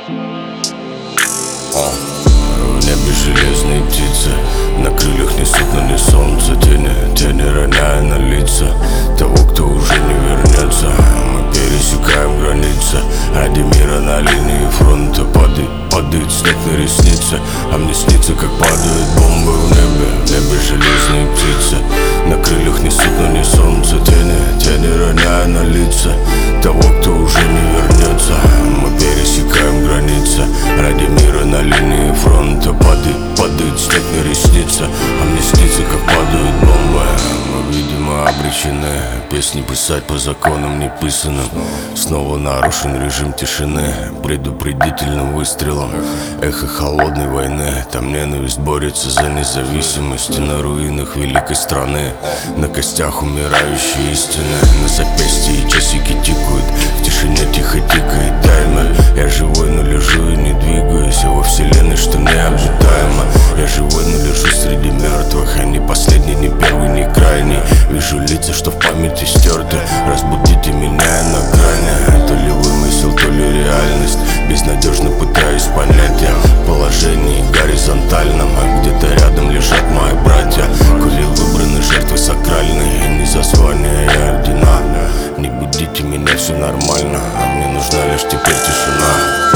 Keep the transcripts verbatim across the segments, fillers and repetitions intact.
О, в небе железные птицы, на крыльях несут, но не солнце. Тени, тени роняя на лица того, кто уже не вернется. Мы пересекаем границы ради мира на линии фронта. Падает, падает снег на ресницы, а мне снится, как падают бомбы в небе. В небе железные птицы, на крыльях несут, но не солнце. Тени, тени роняя на лица того, кто уже не вернется. Мы пересекаем границы ради мира на линии фронта. Падает, падает снег на ресницы, а мне снится, как падают бомбы. Мы, видимо, обречены песни писать по законам неписанным. Снова нарушен режим тишины предупредительным выстрелом. Эхо холодной войны, там ненависть борется за независимость. И на руинах великой страны, на костях умирающей истины. На запястье часики тикают, в тишине тихо тикает таймер. Я живой, но лежу и не двигаюсь, а во вселенной, что необитаемо. Я живой, но лежу среди мертвых, а не последний, не первый, не крайний. Вижу лица, что в памяти стерты. Разбудите меня на грани. То ли вымысел, то ли реальность. Безнадежно пытаюсь понять я в положении горизонтальном, а где-то рядом лежат мои братья. Коли выбраны жертвы сакральные, не за звания и ордена. Не будите меня, все нормально, а мне нужна лишь теперь тишина.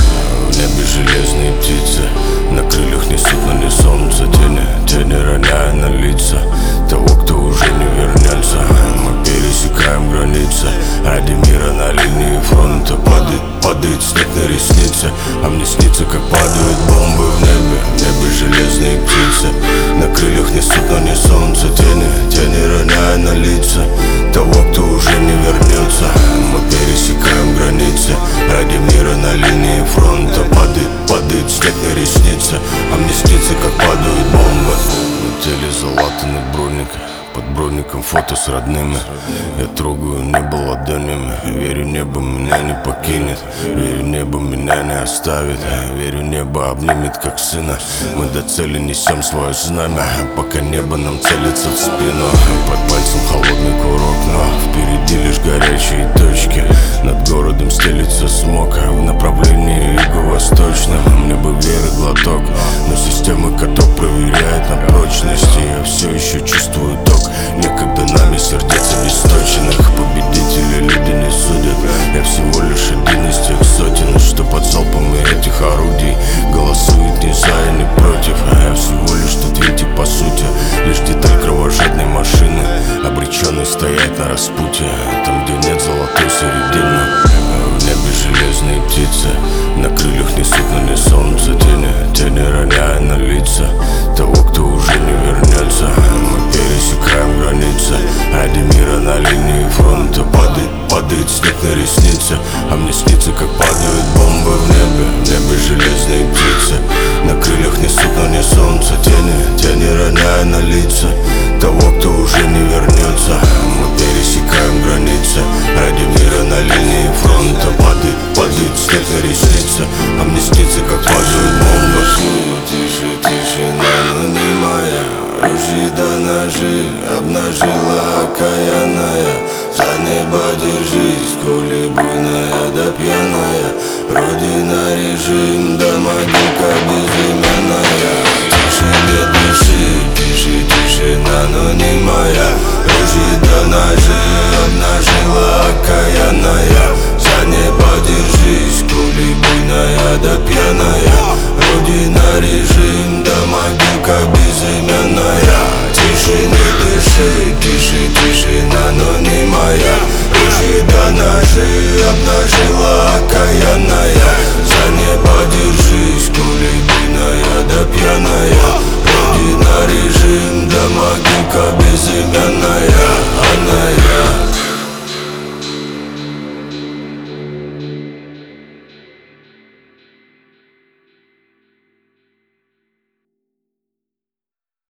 В небе железные птицы, на крыльях несут, но не солнце. Тени, тени роняя на лица того, кто уже не вернется. Мы пересекаем границы ради мира на линии фронта. Падает, падает снег на ресницы, а мне снится, как падают бомбы в небе. В небе железные птицы, на крыльях несут, но не солнце. Тени, тени роняя на лица того, кто уже не вернется. Мы пересекаем границы ради мира на линии фронта. Падает, падает снег на ресницы, а мне снится, как падают бомбы. На теле залатанный броник, под броником фото с родными. Я трогаю небо ладонями. Верю, небо меня не покинет. Верю, небо меня не оставит. Верю, небо обнимет, как сына. Мы до цели несем свое знамя, пока небо нам целится в спину. Под пальцем холодный курок, но впереди лишь горячие точки. Над городом стелится смог в направлении юго-восточном. Мне бы веры глоток, но система каток проверяет на прочность. И я все еще чувствую ток некогда нами сердец обесточенных. Победители люди не судят. Я всего лишь один из тех сотен, что под залпами этих орудий голосуют не за и не против. А я всего лишь тот винтик по сути, лишь деталь кровожадной машины, обреченный стоять на распутье, там где нет золотой середины. В небе железные птицы, на крыльях несут, но не солнце. Тени, тени роняя на лица того, кто уже не вернется. Мы пересекаем границы ради мира на линии фронта. Падает, падает снег на ресницы, а мне снится, как падают бомбы в небе. В небе железные птицы, на крыльях несут, но не солнце. Тени, тени роняя на лица того, кто уже не вернется. Мы пересекаем границы ради мира на линии фронта. Падает, падает снег на ресницы, а мне снится, как падают бомбы. Тише, тишина, но не моя. Ружья до ножи обнажила окаянная. За небо держись, коли буйная да пьяная. Родина режи